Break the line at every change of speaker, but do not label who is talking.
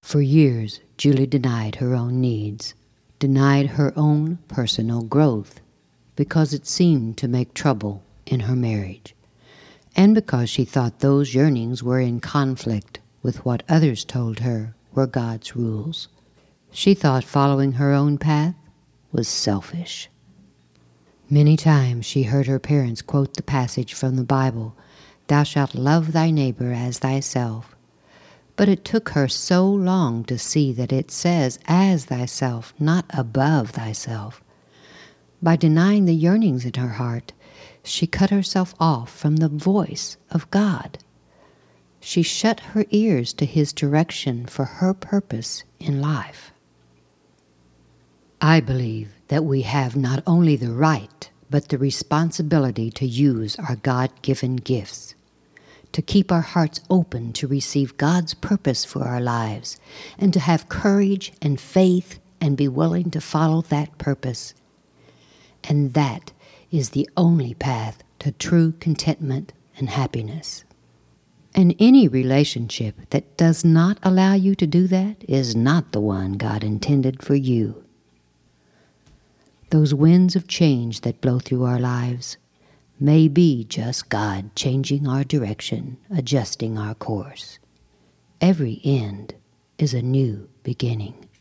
For years, Julie denied her own needs, denied her own personal growth, because it seemed to make trouble in her marriage, and because she thought those yearnings were in conflict with what others told her were God's rules. She thought following her own path was selfish. Many times she heard her parents quote the passage from the Bible, "Thou shalt love thy neighbor as thyself." But it took her so long to see that it says as thyself, not above thyself. By denying the yearnings in her heart, she cut herself off from the voice of God. She shut her ears to His direction for her purpose in life. I believe that we have not only the right, but the responsibility to use our God-given gifts, to keep our hearts open to receive God's purpose for our lives, and to have courage and faith and be willing to follow that purpose. And that is the only path to true contentment and happiness. And any relationship that does not allow you to do that is not the one God intended for you. Those winds of change that blow through our lives may be just God changing our direction, adjusting our course. Every end is a new beginning.